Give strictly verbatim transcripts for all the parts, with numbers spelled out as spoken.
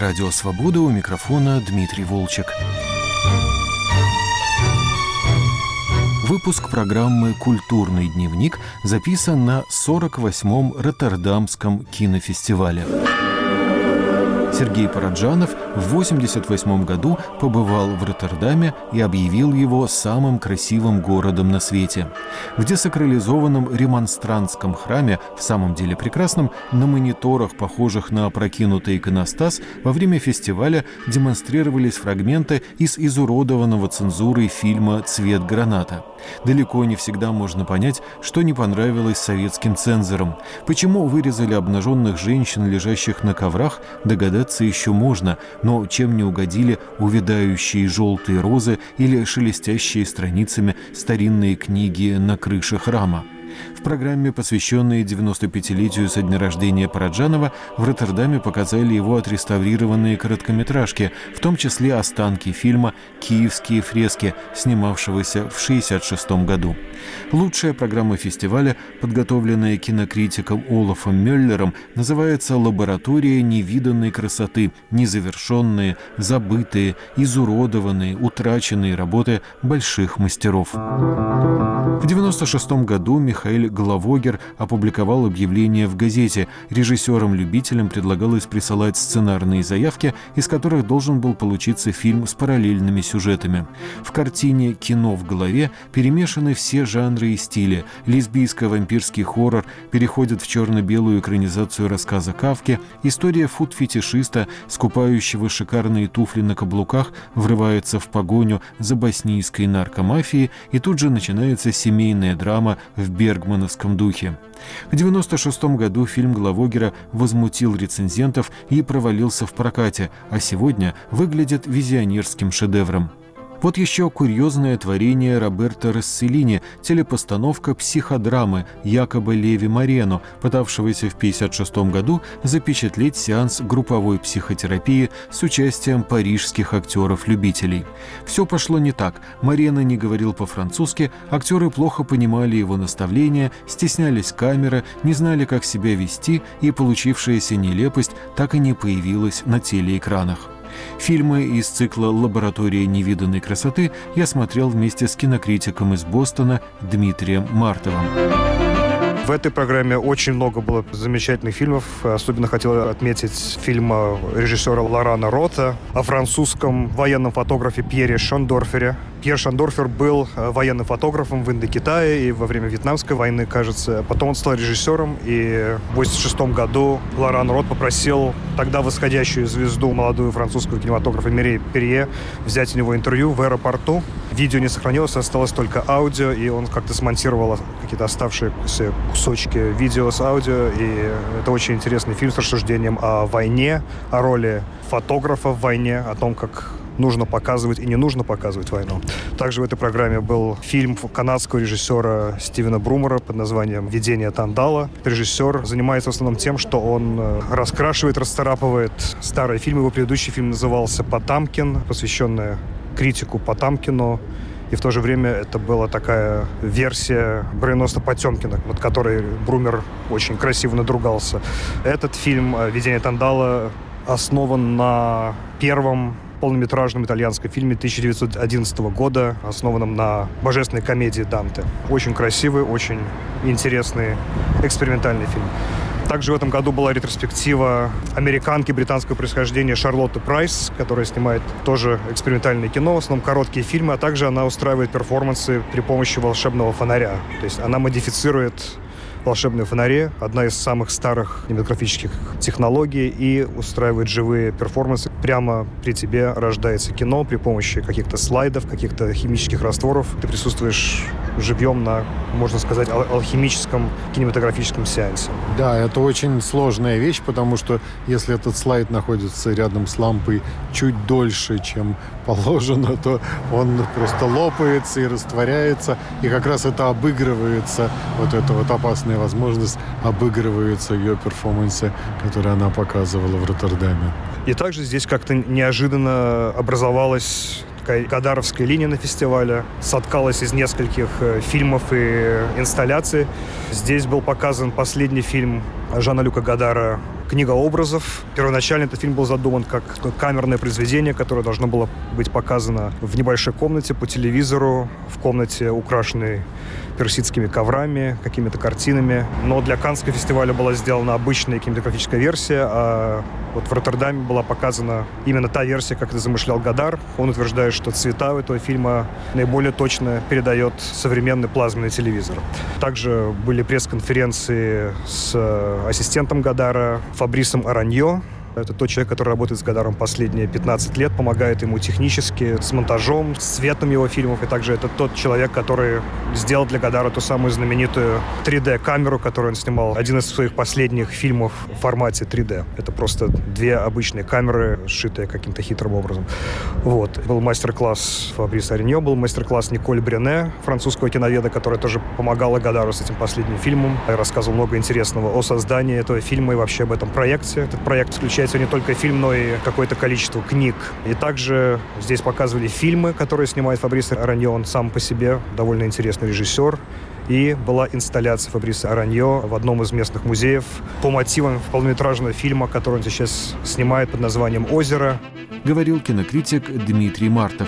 Радио «Свобода», у микрофона Дмитрий Волчек. Выпуск программы «Культурный дневник» записан на сорок восьмом Роттердамском кинофестивале. Сергей Параджанов в восемьдесят восьмом году побывал в Роттердаме и объявил его самым красивым городом на свете. В десакрализованном ремонстрантском храме, в самом деле прекрасном, на мониторах, похожих на опрокинутый иконостас, во время фестиваля демонстрировались фрагменты из изуродованного цензурой фильма «Цвет граната». Далеко не всегда можно понять, что не понравилось советским цензорам. Почему вырезали обнаженных женщин, лежащих на коврах, догадаться еще можно, но чем не угодили увядающие желтые розы или шелестящие страницами старинные книги на крыше храма. В программе, посвященной девяностопятилетию со дня рождения Параджанова, в Роттердаме показали его отреставрированные короткометражки, в том числе останки фильма «Киевские фрески», снимавшегося в шестьдесят шестом году. Лучшая программа фестиваля, подготовленная кинокритиком Олафом Мюллером, называется «Лаборатория невиданной красоты. Незавершенные, забытые, изуродованные, утраченные работы больших мастеров». В девяносто шестом году Михаил Главогер опубликовал объявление в газете. Режиссерам-любителям предлагалось присылать сценарные заявки, из которых должен был получиться фильм с параллельными сюжетами. В картине «Кино в голове» перемешаны все жанры и стили. Лесбийско-вампирский хоррор переходит в черно-белую экранизацию рассказа Кафки. История фуд-фетишиста, скупающего шикарные туфли на каблуках, врывается в погоню за боснийской наркомафией, и тут же начинается семейная драма в бергмановском духе. В девяносто шестом году фильм Главогера возмутил рецензентов и провалился в прокате, а сегодня выглядит визионерским шедевром. Вот еще курьезное творение Роберто Росселлини, телепостановка психодрамы якобы Леви Морено, пытавшегося в пятьдесят шестом году запечатлеть сеанс групповой психотерапии с участием парижских актеров-любителей. Все пошло не так. Морено не говорил по-французски, актеры плохо понимали его наставления, стеснялись камеры, не знали, как себя вести, и получившаяся нелепость так и не появилась на телеэкранах. Фильмы из цикла «Лаборатория невиданной красоты» я смотрел вместе с кинокритиком из Бостона Дмитрием Мартовым. В этой программе очень много было замечательных фильмов. Особенно хотел отметить фильм режиссера Лорана Рота о французском военном фотографе Пьере Шандорфере. Пьер Шандорфер был военным фотографом в Индокитае и во время Вьетнамской войны, кажется. Потом он стал режиссером, и в восемьдесят шестом году Лоран Рот попросил тогда восходящую звезду, молодую французского кинематографа Мирей Перье, взять у него интервью в аэропорту. Видео не сохранилось, осталось только аудио, и он как-то смонтировал какие-то оставшиеся кусочки видео с аудио. И это очень интересный фильм с рассуждением о войне, о роли фотографа в войне, о том, как нужно показывать и не нужно показывать войну. Также в этой программе был фильм канадского режиссера Стивена Брумера под названием «Видение Тандала». Режиссер занимается в основном тем, что он раскрашивает, расцарапывает старые фильмы. Его предыдущий фильм назывался «Потамкин», посвященный критику Потамкину. И в то же время это была такая версия «Броненосца Потемкина», над которой Брумер очень красиво надругался. Этот фильм «Видение Тандала» основан на первом полнометражном итальянском фильме тысяча девятьсот одиннадцатого года, основанном на божественной комедии Данте. Очень красивый, очень интересный экспериментальный фильм. Также в этом году была ретроспектива американки британского происхождения Шарлотты Прайс, которая снимает тоже экспериментальное кино, в основном короткие фильмы, а также она устраивает перформансы при помощи волшебного фонаря. То есть она модифицирует волшебные фонари, одна из самых старых кинематографических технологий, и устраивает живые перформансы. Прямо при тебе рождается кино при помощи каких-то слайдов, каких-то химических растворов. Ты присутствуешь живьем на, можно сказать, ал- алхимическом кинематографическом сеансе. Да, это очень сложная вещь, потому что если этот слайд находится рядом с лампой чуть дольше, чем положено, то он просто лопается и растворяется, и как раз это обыгрывается, вот эта вот опасная возможность обыгрывается в ее перформансе, который она показывала в Роттердаме. И также здесь как-то неожиданно образовалась такая гадаровская линия на фестивале, соткалась из нескольких фильмов и инсталляций. Здесь был показан последний фильм Жана-Люка Гадара книга образов. Первоначально этот фильм был задуман как камерное произведение, которое должно было быть показано в небольшой комнате по телевизору, в комнате, украшенной персидскими коврами, какими-то картинами. Но для Каннского фестиваля была сделана обычная кинематографическая версия, а вот в Роттердаме была показана именно та версия, как это замышлял Годар. Он утверждает, что цвета у этого фильма наиболее точно передает современный плазменный телевизор. Также были пресс-конференции с ассистентом Годара Фабрисом Араньо. Это тот человек, который работает с Годаром последние пятнадцать лет, помогает ему технически, с монтажом, с цветом его фильмов. И также это тот человек, который сделал для Годара ту самую знаменитую три дэ-камеру, которую он снимал. Один из своих последних фильмов в формате три дэ. Это просто две обычные камеры, сшитые каким-то хитрым образом. Вот. Был мастер-класс Фабриса Ариньо, был мастер-класс Николь Брене, французского киноведа, которая тоже помогала Годару с этим последним фильмом. Я рассказывал много интересного о создании этого фильма и вообще об этом проекте. Этот проект включает не только фильм, но и какое-то количество книг. И также здесь показывали фильмы, которые снимает Фабрис Араньо. Он сам по себе довольно интересный режиссер. И была инсталляция Фабриса Араньо в одном из местных музеев по мотивам полнометражного фильма, который он сейчас снимает под названием «Озеро». Говорил кинокритик Дмитрий Мартов.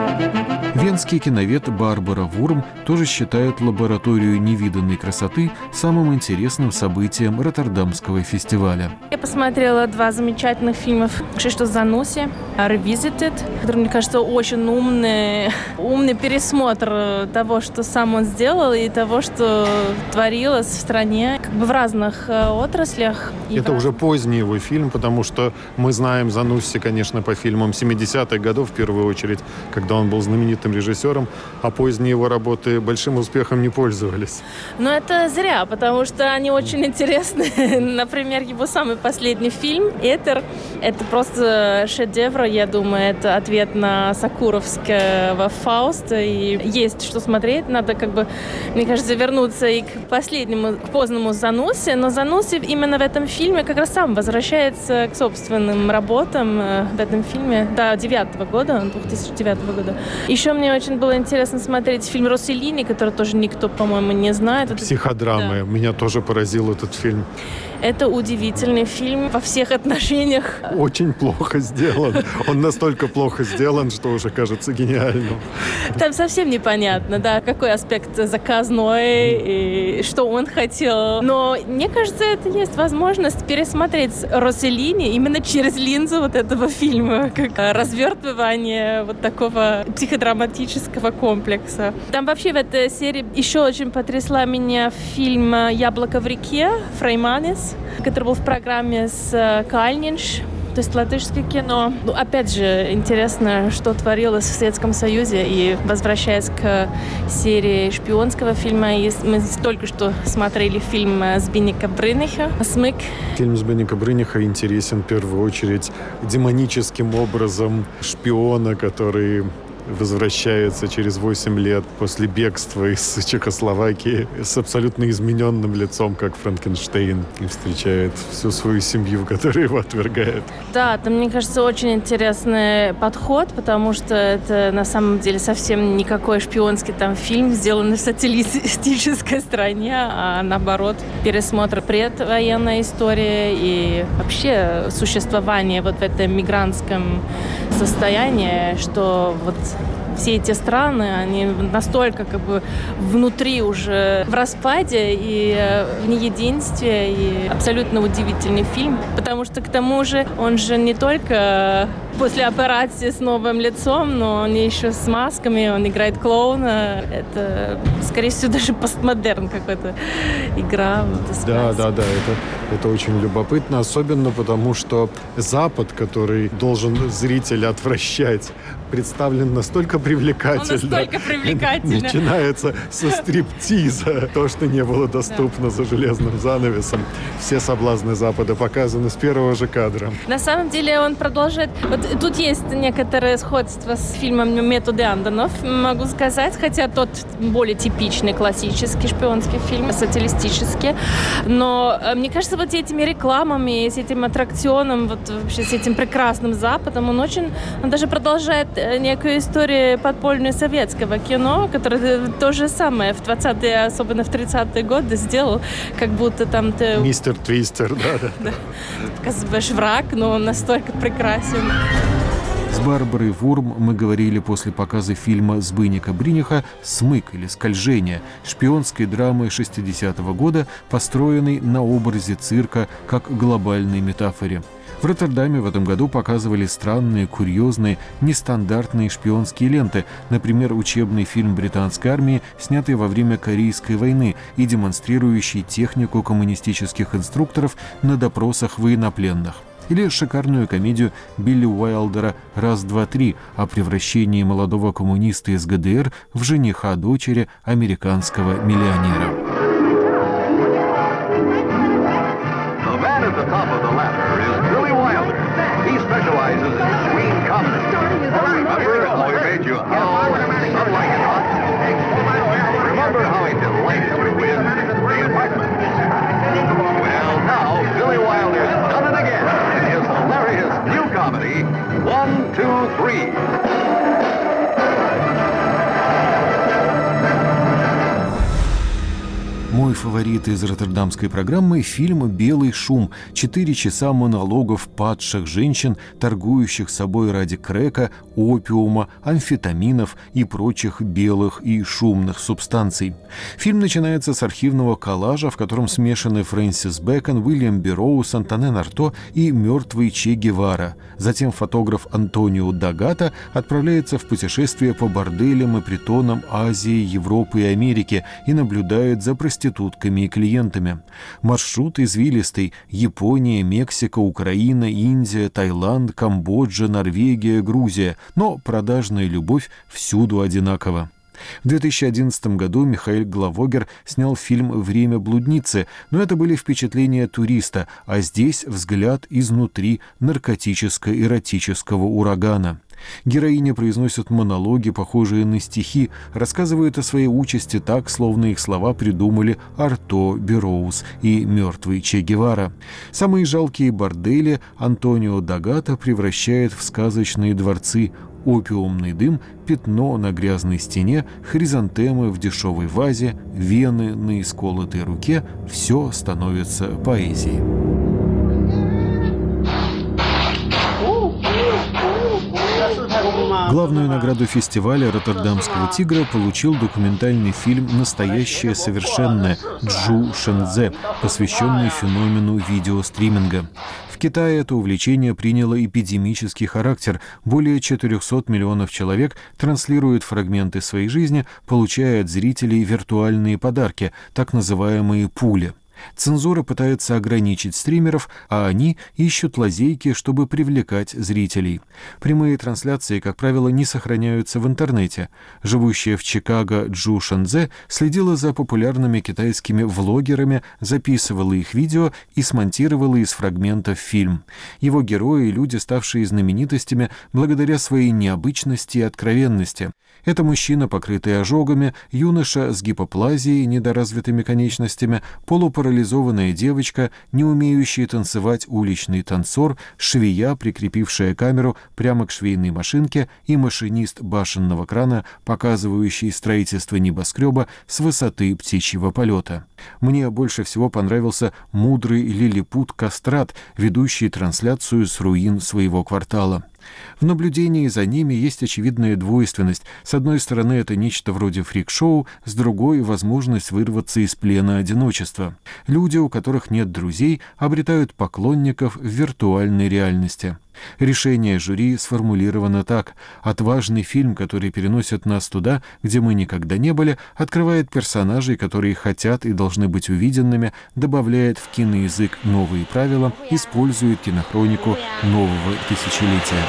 Венский киновед Барбара Вурм тоже считает лабораторию невиданной красоты самым интересным событием Роттердамского фестиваля. Я посмотрела два замечательных фильма «Кшиштоф Зануси», «Revisited», который, мне кажется, очень умный, умный пересмотр того, что сам он сделал, и того, что творилось в стране, как бы в разных отраслях. Это уже поздний его фильм, потому что мы знаем Занусси, конечно, по фильмам семидесятых годов, в первую очередь, когда он был знаменитым режиссером, а поздние его работы большим успехом не пользовались. Но это зря, потому что они очень интересны. Например, его самый последний фильм «Этер» — это просто шедевр, я думаю, это ответ на Сокуровского Фауста, и есть что смотреть, надо как бы, мне кажется, вернуться и к последнему, к поздному Занусси, но Занусси именно в этом фильме как раз сам возвращается к собственным работам в этом фильме до девятого года, две тысячи девятого года. Еще мне очень было интересно смотреть фильм Росселлини, который тоже никто, по-моему, не знает. Психодрамы. Да. Меня тоже поразил этот фильм. Это удивительный фильм во всех отношениях. Очень плохо сделан. Он настолько плохо сделан, что уже кажется гениальным. Там совсем непонятно, да, какой аспект заказной, и что он хотел. Но мне кажется, это есть возможность пересмотреть Росселлини именно через линзу вот этого фильма, как развертывание вот такого психодраматического комплекса. Там вообще в этой серии еще очень потрясла меня фильм «Яблоко в реке» Фрейманис, который был в программе с Кальнинш, то есть латышское кино. Ну, опять же, интересно, что творилось в Советском Союзе. И возвращаясь к серии шпионского фильма, мы только что смотрели фильм Збинника Брынниха «Смык». Фильм Збинника Брынниха интересен в первую очередь демоническим образом шпиона, который возвращается через восемь лет после бегства из Чехословакии с абсолютно измененным лицом, как Франкенштейн, и встречает всю свою семью, которая его отвергает. Да, там, мне кажется, очень интересный подход, потому что это на самом деле совсем никакой шпионский там фильм, сделанный в социалистической стране, а наоборот, пересмотр предвоенной истории и вообще существование вот в этом мигрантском состоянии, что вот все эти страны, они настолько как бы внутри уже в распаде и в неединстве, и абсолютно удивительный фильм, потому что к тому же он же не только после операции с новым лицом, но он еще с масками, он играет клоуна. Это, скорее всего, даже постмодерн какой-то игра. Да, да, да, это, это очень любопытно, особенно потому, что Запад, который должен зрителя отвращать, представлен настолько привлекательно. Он настолько привлекательно. Начинается со стриптиза. То, что не было доступно да. за железным занавесом. Все соблазны Запада показаны с первого же кадра. На самом деле он продолжает... Вот тут есть некоторое сходство с фильмом «Методы Андонов», могу сказать, хотя тот более типичный классический шпионский фильм, социалистический. Но мне кажется, вот этими рекламами, с этим аттракционом, вот вообще с этим прекрасным Западом, он очень... Он даже продолжает некую историю подпольное советского кино, которое то же самое в двадцатые, особенно в тридцатые годы сделал, как будто там ты... Мистер Твистер, да, да. Показываешь враг, но он настолько прекрасен. С Барбарой Вурм мы говорили после показа фильма Збыника Бриниха «Смык» или «Скольжение», шпионской драмы шестидесятого года, построенной на образе цирка как глобальной метафоре. В Роттердаме в этом году показывали странные, курьезные, нестандартные шпионские ленты, например, учебный фильм британской армии, снятый во время Корейской войны и демонстрирующий технику коммунистических инструкторов на допросах военнопленных. Или шикарную комедию Билли Уайлдера «Раз, два, три» о превращении молодого коммуниста из ГДР в жениха дочери американского миллионера. One, two, three. Мой фаворит из роттердамской программы – фильм «Белый шум». Четыре часа монологов падших женщин, торгующих собой ради крэка, опиума, амфетаминов и прочих белых и шумных субстанций. Фильм начинается с архивного коллажа, в котором смешаны Фрэнсис Бэкон, Уильям Берроуз, Антонен Арто и мертвый Че Гевара. Затем фотограф Антонио Дагата отправляется в путешествие по борделям и притонам Азии, Европы и Америки и наблюдает за проституцией проститутками и клиентами. Маршрут извилистый: Япония, Мексика, Украина, Индия, Таиланд, Камбоджа, Норвегия, Грузия. Но продажная любовь всюду одинакова. В две тысячи одиннадцатом году Михаил Главогер снял фильм «Время блудницы», но это были впечатления туриста, а здесь взгляд изнутри наркотическо-эротического урагана. Героиня произносит монологи, похожие на стихи, рассказывают о своей участи так, словно их слова придумали Арто, Берроуз и мертвый Че Гевара. Самые жалкие бордели Антонио Дагата превращает в сказочные дворцы. Опиумный дым, пятно на грязной стене, хризантемы в дешевой вазе, вены на исколотой руке – все становится поэзией. Главную награду фестиваля «Роттердамского тигра» получил документальный фильм «Настоящее совершенное» Джу Шэньцзе, посвященный феномену видеостриминга. В Китае это увлечение приняло эпидемический характер. Более четырехсот миллионов человек транслируют фрагменты своей жизни, получая от зрителей виртуальные подарки, так называемые пули. Цензура пытается ограничить стримеров, а они ищут лазейки, чтобы привлекать зрителей. Прямые трансляции, как правило, не сохраняются в интернете. Живущая в Чикаго Джу Шэньцзе следила за популярными китайскими влогерами, записывала их видео и смонтировала из фрагментов фильм. Его герои — люди, ставшие знаменитостями благодаря своей необычности и откровенности. Это мужчина, покрытый ожогами, юноша с гипоплазией, недоразвитыми конечностями, полупарализованная девочка, не умеющий танцевать уличный танцор, швея, прикрепившая камеру прямо к швейной машинке, и машинист башенного крана, показывающий строительство небоскреба с высоты птичьего полета. Мне больше всего понравился мудрый лилипут Кастрат, ведущий трансляцию с руин своего квартала. В наблюдении за ними есть очевидная двойственность. С одной стороны, это нечто вроде фрик-шоу, с другой — возможность вырваться из плена одиночества. Люди, у которых нет друзей, обретают поклонников в виртуальной реальности. Решение жюри сформулировано так: отважный фильм, который переносит нас туда, где мы никогда не были, открывает персонажей, которые хотят и должны быть увиденными, добавляет в киноязык новые правила, использует кинохронику нового тысячелетия.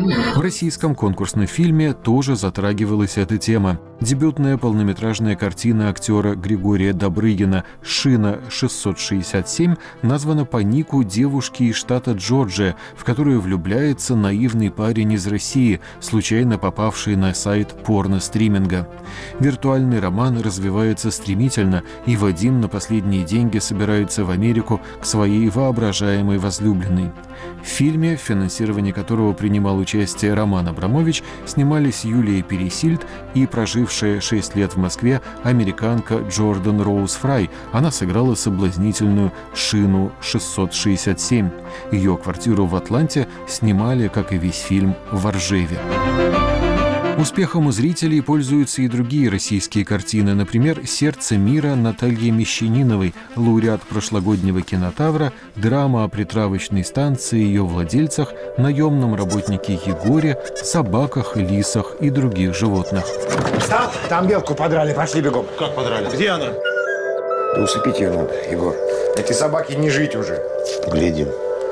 В российском конкурсном фильме тоже затрагивалась эта тема. Дебютная полнометражная картина актера Григория Добрыгина «Шина шестьсот шестьдесят семь» названа по нику девушки из штата Джорджия, в которую влюбляется наивный парень из России, случайно попавший на сайт порно-стриминга. Виртуальный роман развивается стремительно, и Вадим на последние деньги собирается в Америку к своей воображаемой возлюбленной. В фильме, в финансировании которого принимал участие Роман Абрамович, снимались Юлия Пересильд и прожившая шесть лет в Москве американка Джордан Роуз Фрай. Она сыграла соблазнительную Шину шестьсот шестьдесят семь. Ее квартиру в Атланте снимали, как и весь фильм, в Ржеве. Успехом у зрителей пользуются и другие российские картины. Например, «Сердце мира» Натальи Мещаниновой, лауреат прошлогоднего кинотавра, драма о притравочной станции и ее владельцах, наемном работнике Егоре, собаках, лисах и других животных. Встал? Там белку подрали, пошли бегом. Как подрали? Где она? Да усыпить ее надо, Егор. Этой собаке не жить уже. Глядим.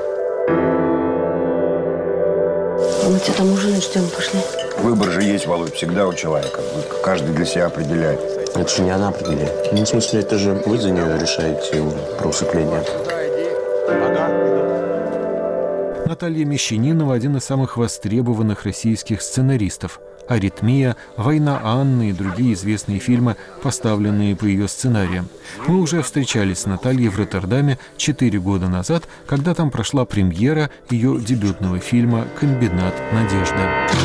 Мы тебя там ужинать ждем, пошли. Выбор же есть, Володь, всегда у человека. Каждый для себя определяет. Это же не она определяет. Ну, в смысле, это же вы за нее решаете про усыпление. Наталья Мещанинова – один из самых востребованных российских сценаристов. «Аритмия», «Война Анны» и другие известные фильмы, поставленные по ее сценариям. Мы уже встречались с Натальей в Роттердаме четыре года назад, когда там прошла премьера ее дебютного фильма «Комбинат надежды».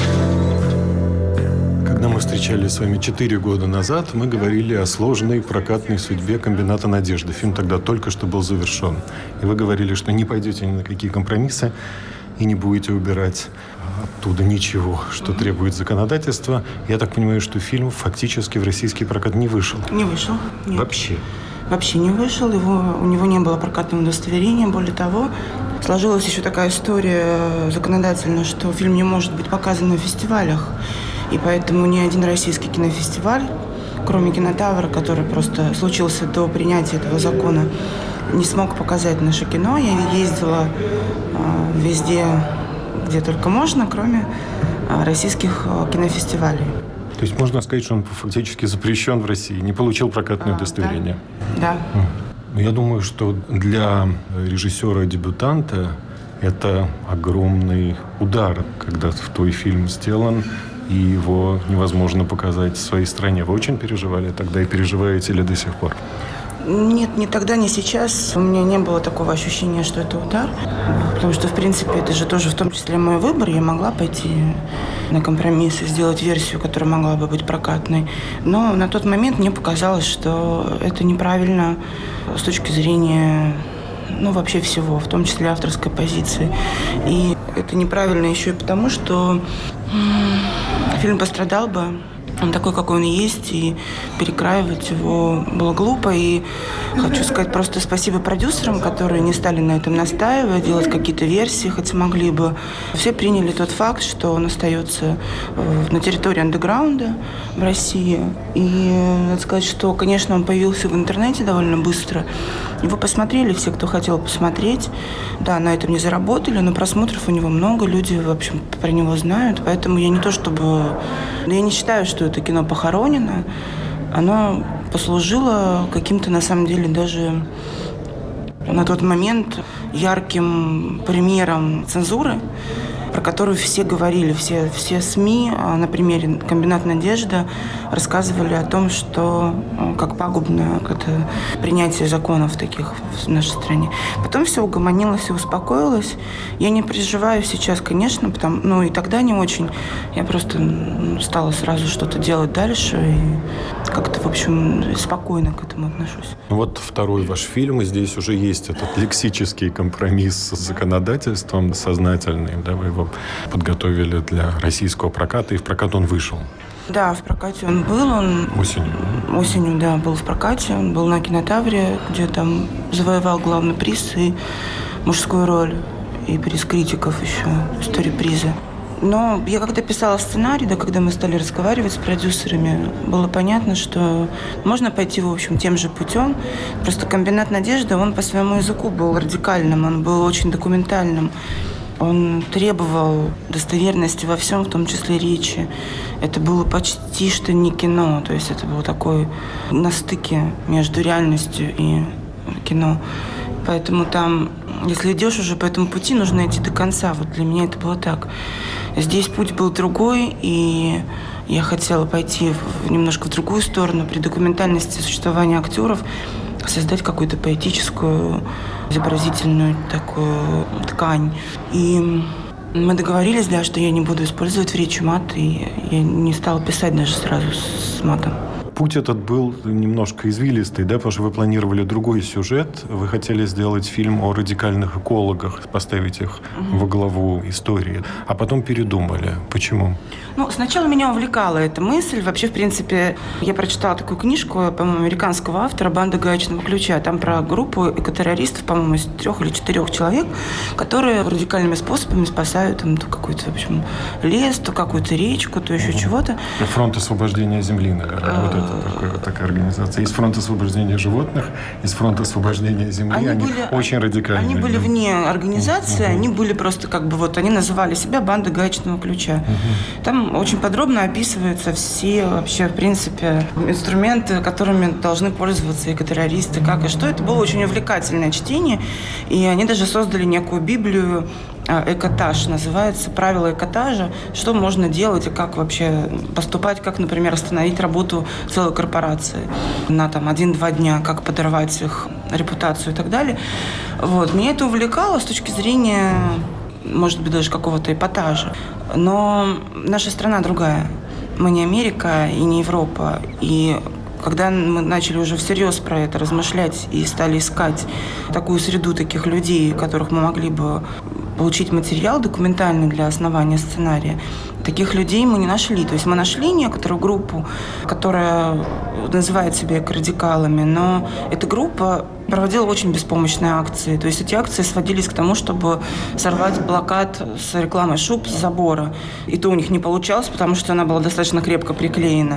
Когда мы встречались с вами четыре года назад, мы говорили о сложной прокатной судьбе «Комбината надежды». Фильм тогда только что был завершен. И вы говорили, что не пойдете ни на какие компромиссы и не будете убирать оттуда ничего, что требует законодательства. Я так понимаю, что фильм фактически в российский прокат не вышел. Не вышел. Нет. Вообще? Вообще не вышел. Его, у него не было прокатного удостоверения. Более того, сложилась еще такая история законодательно, что фильм не может быть показан на фестивалях. И поэтому ни один российский кинофестиваль, кроме «Кинотавра», который просто случился до принятия этого закона, не смог показать наше кино. Я ездила э, везде, где только можно, кроме э, российских э, кинофестивалей. То есть можно сказать, что он фактически запрещен в России, не получил прокатное а, удостоверение? Да. да. Я думаю, что для режиссера-дебютанта это огромный удар, когда твой фильм сделан, и его невозможно показать в своей стране. Вы очень переживали тогда и переживаете ли до сих пор? Нет, ни тогда, ни сейчас. У меня не было такого ощущения, что это удар. Потому что, в принципе, это же тоже в том числе мой выбор. Я могла пойти на компромисс и сделать версию, которая могла бы быть прокатной. Но на тот момент мне показалось, что это неправильно с точки зрения, ну, вообще всего, в том числе авторской позиции. И это неправильно еще и потому, что фильм пострадал бы. Он такой, какой он есть, и перекраивать его было глупо. И хочу сказать просто спасибо продюсерам, которые не стали на этом настаивать, делать какие-то версии, хотя могли бы. Все приняли тот факт, что он остается на территории андеграунда в России. И надо сказать, что, конечно, он появился в интернете довольно быстро. Его посмотрели все, кто хотел посмотреть. Да, на этом не заработали, но просмотров у него много, люди, в общем, про него знают. Поэтому я не то чтобы... Я не считаю, что это кино похоронено. Оно послужило каким-то, на самом деле, даже на тот момент ярким примером цензуры, про которую все говорили, все, все СМИ на примере «Комбинат надежды» рассказывали о том, что как пагубно это принятие законов таких в нашей стране. Потом все угомонилось и успокоилось. Я не переживаю сейчас, конечно, потому, ну и тогда не очень. Я просто стала сразу что-то делать дальше и как-то, в общем, спокойно к этому отношусь. Вот второй ваш фильм, и здесь уже есть этот лексический компромисс с законодательством сознательный, да, вы его подготовили для российского проката, и в прокат он вышел. Да, в прокате он был. Он осенью. Осенью, да, был в прокате. Он был на Кинотавре, где там завоевал главный приз и мужскую роль, и приз критиков еще, история приза. Но я когда писала сценарий, да, когда мы стали разговаривать с продюсерами, было понятно, что можно пойти, в общем, тем же путем. Просто «Комбинат надежды», он по своему языку был радикальным, он был очень документальным. Он требовал достоверности во всем, в том числе речи. Это было почти что не кино, то есть это было такое на стыке между реальностью и кино. Поэтому там, если идешь уже по этому пути, нужно идти до конца. Вот для меня это было так. Здесь путь был другой, и я хотела пойти в, немножко в другую сторону. При документальности существования актеров создать какую-то поэтическую, изобразительную такую ткань. И мы договорились, да, что я не буду использовать в речи мат, и я не стала писать даже сразу с матом. Путь этот был немножко извилистый, да, потому что вы планировали другой сюжет. Вы хотели сделать фильм о радикальных экологах, поставить их угу. во главу истории, а потом передумали. Почему? Ну, сначала меня увлекала эта мысль. Вообще, в принципе, я прочитала такую книжку, по-моему, американского автора «Банда гаечного ключа». Там про группу экотеррористов, по-моему, из трех или четырех человек, которые радикальными способами спасают там, то какой-то, в общем, лес, то какую-то речку, то еще угу. чего-то. Фронт освобождения земли, наверное. Вот это такая, такая организация. Из фронта освобождения животных, из фронта освобождения земли. Они, они были, очень радикальные. Они были вне организации, угу. они были просто как бы вот, они называли себя «Банда гаечного ключа». Угу. Там очень подробно описываются все вообще, в принципе, инструменты, которыми должны пользоваться экотеррористы, как и что. Это было очень увлекательное чтение, и они даже создали некую Библию, «Экотаж» называется, правила экотажа, что можно делать и как вообще поступать, как, например, остановить работу целой корпорации на там один-два дня, как подорвать их репутацию и так далее. Вот. Меня это увлекало с точки зрения, может быть, даже какого-то эпатажа. Но наша страна другая. Мы не Америка и не Европа. И когда мы начали уже всерьез про это размышлять и стали искать такую среду таких людей, которых мы могли бы получить материал документальный для основания сценария, таких людей мы не нашли. То есть мы нашли некоторую группу, которая называет себя эко-радикалами, но эта группа проводила очень беспомощные акции. То есть эти акции сводились к тому, чтобы сорвать плакат с рекламой шуб с забора. И то у них не получалось, потому что она была достаточно крепко приклеена.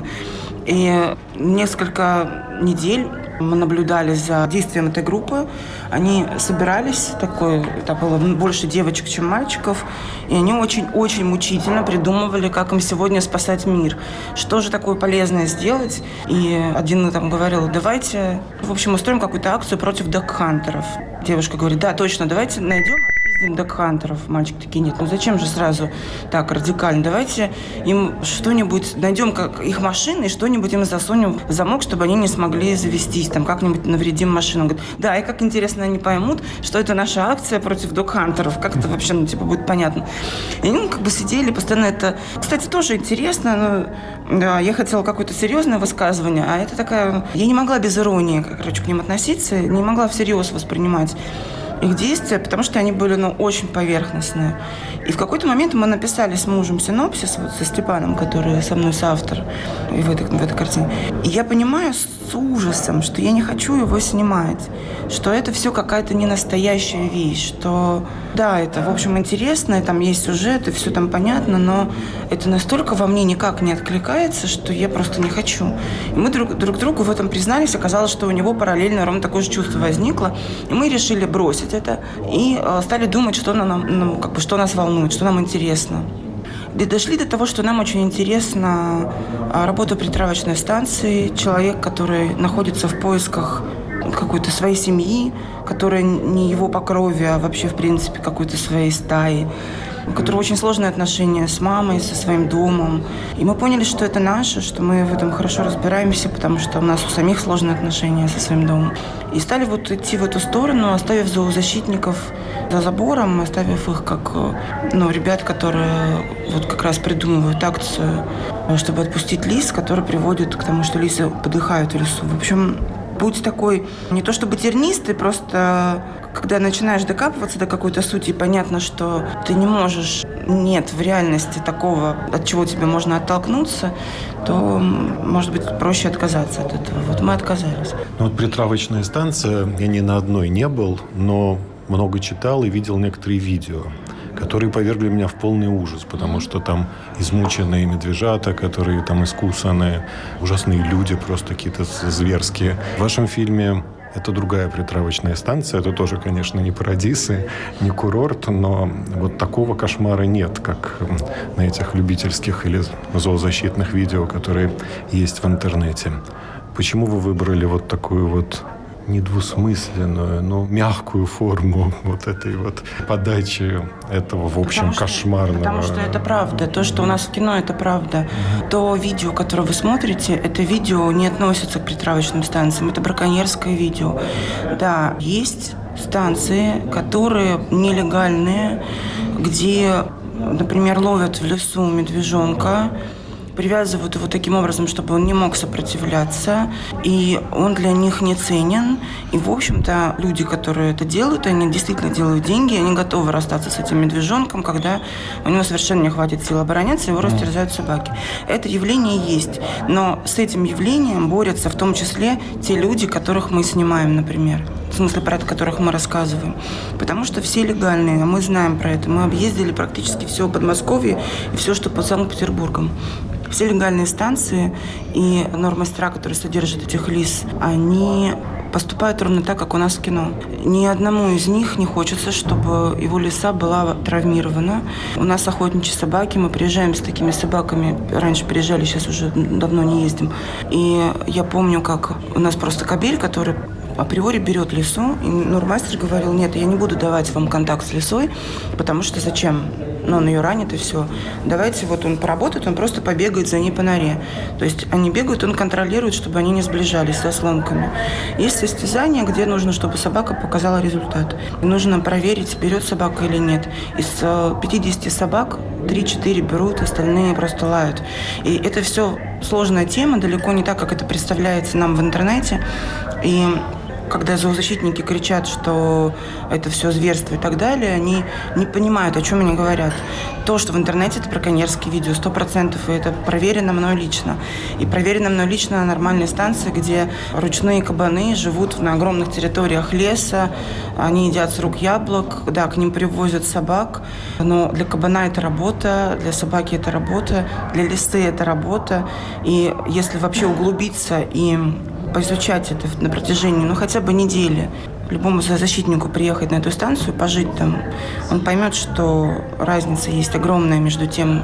И несколько недель мы наблюдали за действием этой группы. Они собирались, такой, там было больше девочек, чем мальчиков, и они очень-очень мучительно придумывали, как им сегодня спасать мир. Что же такое полезное сделать? И один там говорил, давайте, в общем, устроим какую-то акцию против док-хантеров. Девушка говорит, да, точно, давайте найдем, отпиздим док-хантеров. Мальчик такие, нет, ну зачем же сразу так радикально? Давайте им что-нибудь, найдем как их машины и что-нибудь им засунем в замок, чтобы они не смогли завестись, там как-нибудь навредим машину. Он говорит, да, и как интересно они поймут, что это наша акция против док-хантеров. Как это вообще, ну, типа, будет понятно. И они, ну, как бы сидели, постоянно это... Кстати, тоже интересно, но да, я хотела какое-то серьезное высказывание, а это такая... Я не могла без иронии, короче, к ним относиться, не могла всерьез воспринимать их действия, потому что они были, ну, очень поверхностные. И в какой-то момент мы написали с мужем синопсис, вот со Степаном, который со мной соавтор в этой, в этой картине. И я понимаю с ужасом, что я не хочу его снимать, что это все какая-то ненастоящая вещь, что да, это, в общем, интересно, там есть сюжет, и все там понятно, но это настолько во мне никак не откликается, что я просто не хочу. И мы друг, друг другу в этом признались, оказалось, что у него параллельно ровно такое же чувство возникло, и мы решили бросить это и э, стали думать, что, нам, ну, как бы, что нас волнует, что нам интересно. И дошли до того, что нам очень интересна работа при травочной станции, человек, который находится в поисках какой-то своей семьи, которая не его по крови, а вообще, в принципе, какой-то своей стаи, у которого очень сложные отношения с мамой, со своим домом. И мы поняли, что это наше, что мы в этом хорошо разбираемся, потому что у нас у самих сложные отношения со своим домом. И стали вот идти в эту сторону, оставив зоозащитников за забором, оставив их как, ну, ребят, которые вот как раз придумывают акцию, чтобы отпустить лис, который приводит к тому, что лисы подыхают в лесу. В общем, путь такой, не то чтобы тернистый, просто когда начинаешь докапываться до какой-то сути, понятно, что ты не можешь, нет в реальности такого, от чего тебе можно оттолкнуться, то, может быть, проще отказаться от этого. Вот мы отказались. Ну, вот притравочная станция, я ни на одной не был, но много читал и видел некоторые видео, которые повергли меня в полный ужас, потому что там измученные медвежата, которые там искусаны, ужасные люди просто какие-то зверские. В вашем фильме Это другая притравочная станция. Это тоже, конечно, не Парадисы, не курорт, но вот такого кошмара нет, как на этих любительских или зоозащитных видео, которые есть в интернете. Почему вы выбрали вот такую вот недвусмысленную, но мягкую форму вот этой вот подачи этого, в общем, потому что, кошмарного? Потому что это правда. То, что у нас в кино, это правда. Mm-hmm. То видео, которое вы смотрите, это видео не относится к притравочным станциям. Это браконьерское видео. Да, есть станции, которые нелегальные, где, например, ловят в лесу медвежонка, привязывают его таким образом, чтобы он не мог сопротивляться, и он для них не ценен. И, в общем-то, люди, которые это делают, они действительно делают деньги, они готовы расстаться с этим медвежонком, когда у него совершенно не хватит сил обороняться, его растерзают собаки. Это явление есть, но с этим явлением борются в том числе те люди, которых мы снимаем, например. В смысле, про это, которых мы рассказываем. Потому что все легальные, а мы знаем про это. Мы объездили практически все Подмосковье и все, что под Санкт-Петербургом. Все легальные станции и нормастера, которые содержат этих лис, они поступают ровно так, как у нас в кино. Ни одному из них не хочется, чтобы его лиса была травмирована. У нас охотничьи собаки, мы приезжаем с такими собаками. Раньше приезжали, сейчас уже давно не ездим. И я помню, как у нас просто кобель, который априори берет лису, и нормастер говорил: нет, я не буду давать вам контакт с лисой, потому что зачем? Ну, он ее ранит, и все. Давайте, вот он поработает, он просто побегает за ней по норе. То есть они бегают, он контролирует, чтобы они не сближались со сломками. Есть состязания, где нужно, чтобы собака показала результат. И нужно проверить, берет собака или нет. Из пятидесяти собак три-четыре берут, остальные просто лают. И это все сложная тема, далеко не так, как это представляется нам в интернете. И когда зоозащитники кричат, что это все зверство и так далее, они не понимают, о чем они говорят. То, что в интернете, это браконьерские видео, сто процентов, и это проверено мной лично. И проверено мной лично на нормальной станции, где ручные кабаны живут на огромных территориях леса, они едят с рук яблок, да, к ним привозят собак, но для кабана это работа, для собаки это работа, для лисы это работа. И если вообще углубиться и поизучать это на протяжении, ну, хотя бы недели, любому зоозащитнику приехать на эту станцию, пожить там, он поймет, что разница есть огромная между тем,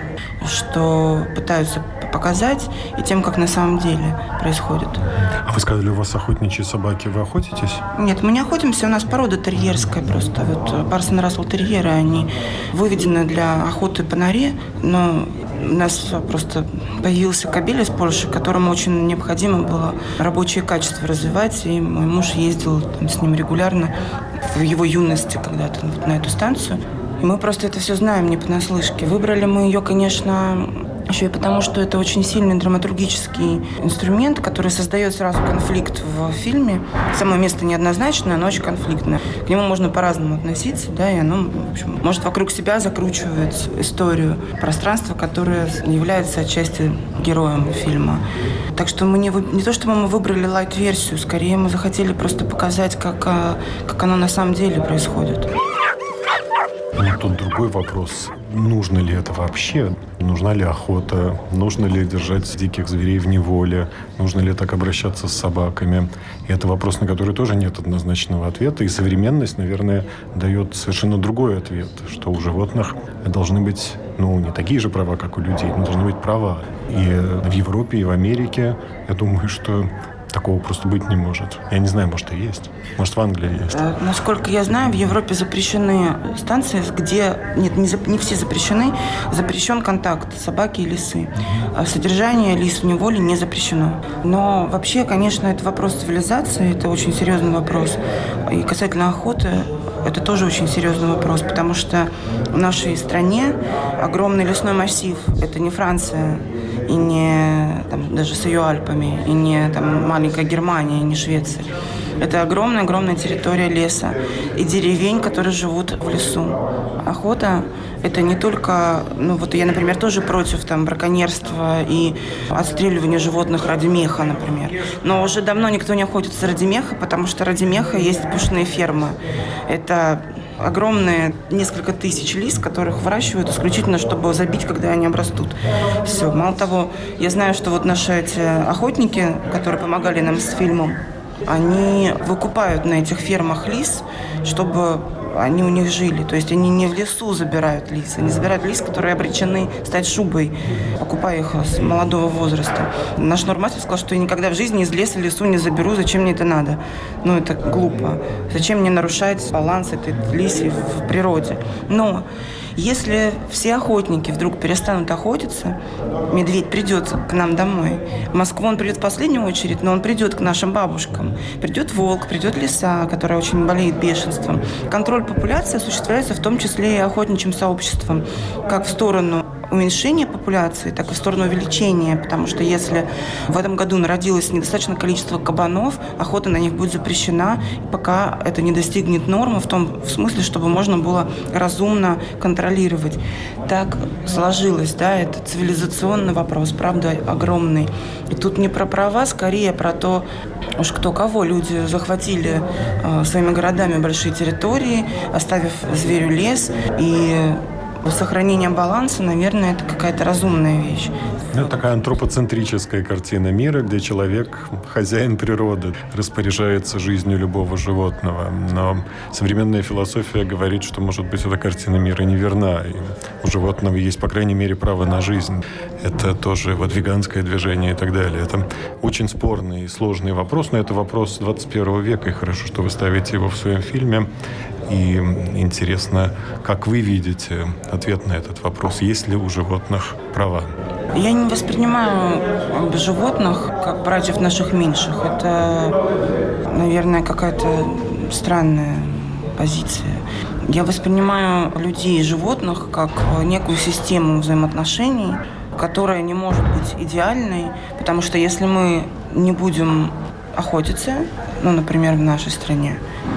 что пытаются показать, и тем, как на самом деле происходит. А вы сказали, у вас охотничьи собаки. Вы охотитесь? Нет, мы не охотимся, у нас порода терьерская просто. Вот Парсон Рассел терьеры, они выведены для охоты по норе, но у нас просто появился кобель из Польши, которому очень необходимо было рабочие качества развивать, и мой муж ездил там с ним регулярно в его юности когда-то вот на эту станцию. И мы просто это все знаем не понаслышке. Выбрали мы ее, конечно, еще и потому, что это очень сильный драматургический инструмент, который создает сразу конфликт в фильме. Само место неоднозначное, но очень конфликтное. К нему можно по-разному относиться, да, и оно, в общем, может вокруг себя закручивать историю пространства, которое является отчасти героем фильма. Так что мы не, не то, чтобы мы выбрали лайт-версию, скорее мы захотели просто показать, как, как оно на самом деле происходит. Но тут другой вопрос. Нужно ли это вообще? Нужна ли охота? Нужно ли держать диких зверей в неволе? Нужно ли так обращаться с собаками? И это вопрос, на который тоже нет однозначного ответа. И современность, наверное, дает совершенно другой ответ, что у животных должны быть, ну, не такие же права, как у людей, но должны быть права. И в Европе, и в Америке, я думаю, что такого просто быть не может. Я не знаю, может, и есть. Может, в Англии есть. Насколько я знаю, в Европе запрещены станции, где... Нет, не, зап... не все запрещены. Запрещен контакт собаки и лисы. Mm-hmm. Содержание лис в неволе не запрещено. Но вообще, конечно, это вопрос цивилизации. Это очень серьезный вопрос. И касательно охоты, это тоже очень серьезный вопрос. Потому что в нашей стране огромный лесной массив. Это не Франция. И не там, даже с ее Альпами. И не там, маленькая Германия, и не Швеция. Это огромная-огромная территория леса и деревень, которые живут в лесу. Охота – это не только… Ну, вот я, например, тоже против там, браконьерства и отстреливания животных ради меха, например. Но уже давно никто не охотится ради меха, потому что ради меха есть пушные фермы. Это огромные несколько тысяч лис, которых выращивают исключительно, чтобы забить, когда они обрастут. Все. Мало того, я знаю, что вот наши эти охотники, которые помогали нам с фильмом, они выкупают на этих фермах лис, чтобы они у них жили. То есть они не в лесу забирают лис, они забирают лис, которые обречены стать шубой, покупая их с молодого возраста. Наш норматор сказал, что я никогда в жизни из леса лесу не заберу, зачем мне это надо? Ну, это глупо. Зачем мне нарушать баланс этой лиси в природе? Но если все охотники вдруг перестанут охотиться, медведь придет к нам домой. В Москву он придет в последнюю очередь, но он придет к нашим бабушкам. Придет волк, придет лиса, которая очень болеет бешенством. Контроль популяции осуществляется в том числе и охотничьим сообществом, как в сторону уменьшения популяции, так и в сторону увеличения, потому что если в этом году народилось недостаточное количество кабанов, охота на них будет запрещена, пока это не достигнет нормы, в том в смысле, чтобы можно было разумно контролировать. Так сложилось, да, это цивилизационный вопрос, правда, огромный. И тут не про права, скорее про то, уж кто кого. Люди захватили э, своими городами большие территории, оставив зверю лес, и сохранение баланса, наверное, это какая-то разумная вещь. Это такая антропоцентрическая картина мира, где человек, хозяин природы, распоряжается жизнью любого животного. Но современная философия говорит, что, может быть, эта картина мира неверна. И у животного есть, по крайней мере, право на жизнь. Это тоже вот веганское движение и так далее. Это очень спорный и сложный вопрос, но это вопрос двадцать первого века, и хорошо, что вы ставите его в своем фильме. И интересно, как вы видите ответ на этот вопрос? Есть ли у животных права? Я не воспринимаю животных как братьев наших меньших. Это, наверное, какая-то странная позиция. Я воспринимаю людей и животных как некую систему взаимоотношений, которая не может быть идеальной, потому что если мы не будем охотиться, ну, например, в нашей стране,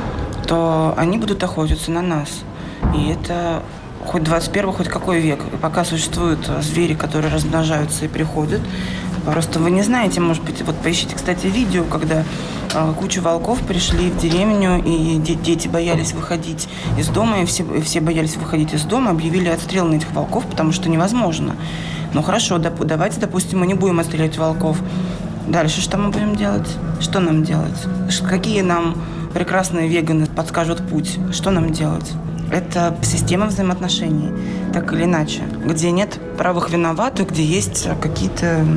то они будут охотиться на нас. И это хоть двадцать первый, хоть какой век. И пока существуют звери, которые размножаются и приходят. Просто вы не знаете, может быть, вот поищите, кстати, видео, когда э, куча волков пришли в деревню, и де- дети боялись выходить из дома, и все, и все боялись выходить из дома, объявили отстрел на этих волков, потому что невозможно. Ну хорошо, доп- давайте, допустим, мы не будем отстрелять волков. Дальше что мы будем делать? Что нам делать? Какие нам прекрасные веганы подскажут путь? Что нам делать? Это система взаимоотношений, так или иначе, где нет правых виноватых, где есть какие-то,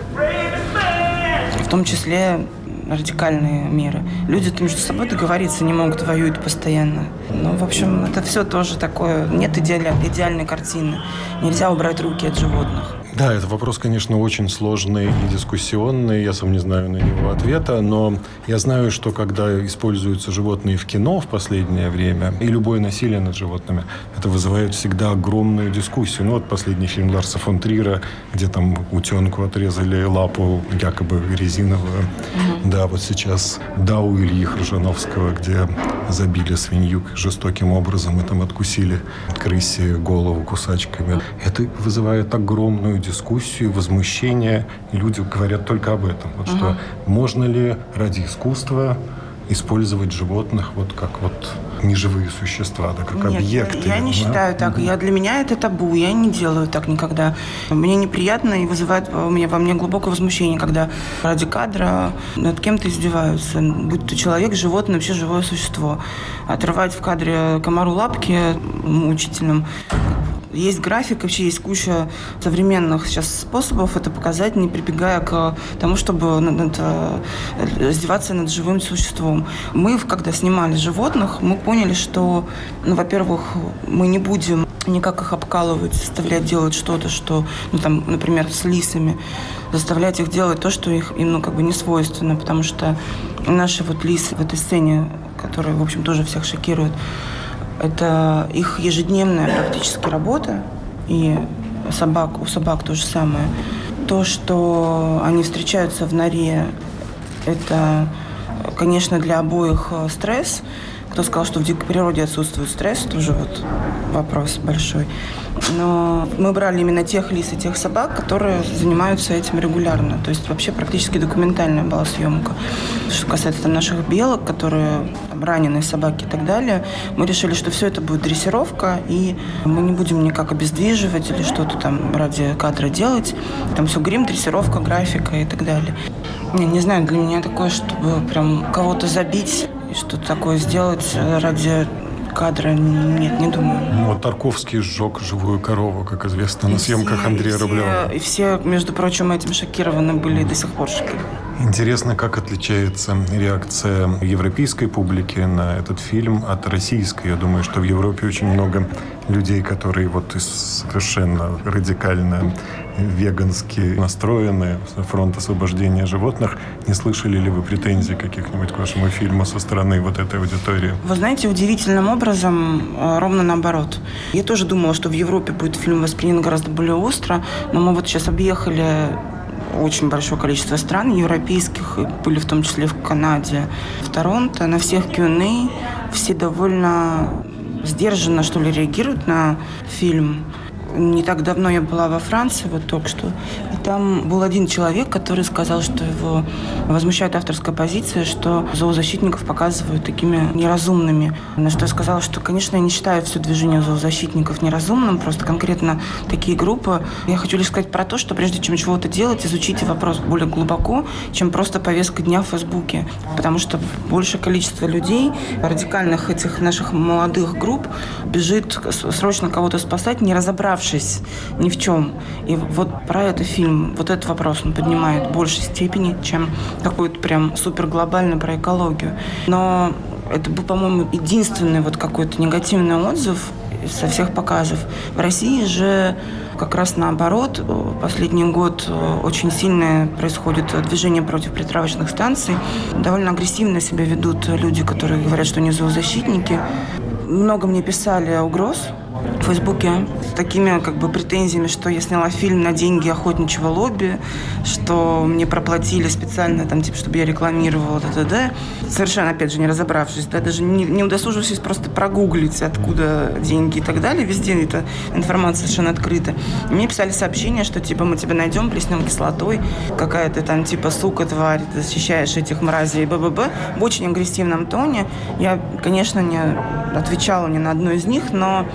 в том числе, радикальные меры. Люди между собой договориться не могут, воюют постоянно. Ну, в общем, это все тоже такое. Нет идеали, идеальной картины. Нельзя убрать руки от животных. Да, это вопрос, конечно, очень сложный и дискуссионный. Я сам не знаю на него ответа, но я знаю, что когда используются животные в кино в последнее время, и любое насилие над животными, это вызывает всегда огромную дискуссию. Ну вот последний фильм Ларса фон Триера, где там утенку отрезали лапу, якобы резиновую. Mm-hmm. Да, вот сейчас «Дау» Ильи Хржановского, где забили свинью жестоким образом и там откусили крысе голову кусачками. Это вызывает огромную дискуссию, возмущение. И люди говорят только об этом. Вот uh-huh. что можно ли ради искусства использовать животных вот как вот неживые существа, да, как Нет, объекты. Я не да? считаю так. Я, для меня это табу. Я не делаю так никогда. Мне неприятно и вызывает у меня, во мне глубокое возмущение, когда ради кадра над кем-то издеваются. Будь то человек, животное, вообще живое существо. Отрывать в кадре комару лапки мучительным. Есть график, вообще есть куча современных сейчас способов это показать, не прибегая к тому, чтобы над, издеваться над живым существом. Мы, когда снимали животных, мы поняли, что, ну, во-первых, мы не будем никак их обкалывать, заставлять делать что-то, что, ну, там, например, с лисами, заставлять их делать то, что их, им, ну, как бы не свойственно, потому что наши вот лисы в этой сцене, которые, в общем, тоже всех шокируют, это их ежедневная практически работа, и собак, у собак то же самое. То, что они встречаются в норе, это, конечно, для обоих стресс. Кто сказал, что в дикой природе отсутствует стресс, тоже вот вопрос большой. Но мы брали именно тех лис и тех собак, которые занимаются этим регулярно. То есть вообще практически документальная была съемка. Что касается там, наших белок, которые там, раненые собаки и так далее. Мы решили, что все это будет дрессировка, и мы не будем никак обездвиживать или что-то там ради кадра делать. Там все грим, дрессировка, графика и так далее. Не, не знаю, для меня такое, чтобы прям кого-то забить и что-то такое сделать ради кадра, нет, не думаю. Ну, вот Тарковский сжег живую корову, как известно, на съемках Андрея Рублева. И все, между прочим, этим шокированы были и до сих пор шокированы. Интересно, как отличается реакция европейской публики на этот фильм от российской. Я думаю, что в Европе очень много людей, которые вот совершенно радикально вегански настроены, фронт освобождения животных. Не слышали ли вы претензий каких-нибудь к вашему фильму со стороны вот этой аудитории? Вы знаете, удивительным образом ровно наоборот. Я тоже думала, что в Европе будет фильм воспринят гораздо более остро, но мы вот сейчас объехали очень большое количество стран европейских, и были в том числе в Канаде, в Торонто. На всех кью энд эй все довольно сдержанно, что ли, реагируют на фильм. Не так давно я была во Франции, вот только что, и там был один человек, который сказал, что его возмущает авторская позиция, что зоозащитников показывают такими неразумными. На что я сказала, что, конечно, я не считаю все движение зоозащитников неразумным, просто конкретно такие группы. Я хочу лишь сказать про то, что прежде чем чего-то делать, изучите вопрос более глубоко, чем просто повестка дня в Фейсбуке. Потому что большее количество людей, радикальных этих наших молодых групп, бежит срочно кого-то спасать, не разобравшись ни в чем. И вот про это фильм, вот этот вопрос он поднимает в большей степени, чем какой-то прям суперглобальный про экологию. Но это был, по-моему, единственный вот какой-то негативный отзыв со всех показов. В России же как раз наоборот. Последний год очень сильное происходит движение против притравочных станций. Довольно агрессивно себя ведут люди, которые говорят, что они зоозащитники. Много мне писали угроз в Фейсбуке с такими как бы претензиями, что я сняла фильм на деньги охотничьего лобби, что мне проплатили специально, там, типа, чтобы я рекламировала, т.д. Совершенно, опять же, не разобравшись, да, даже не, не удосужившись просто прогуглить, откуда деньги и так далее. Везде эта информация совершенно открыта. И мне писали сообщения, что, типа, мы тебя найдем, плеснем кислотой, какая ты там, типа, сука, тварь, ты защищаешь этих мразей, б-б-б. В очень агрессивном тоне. Я, конечно, не отвечала ни на одну из них, но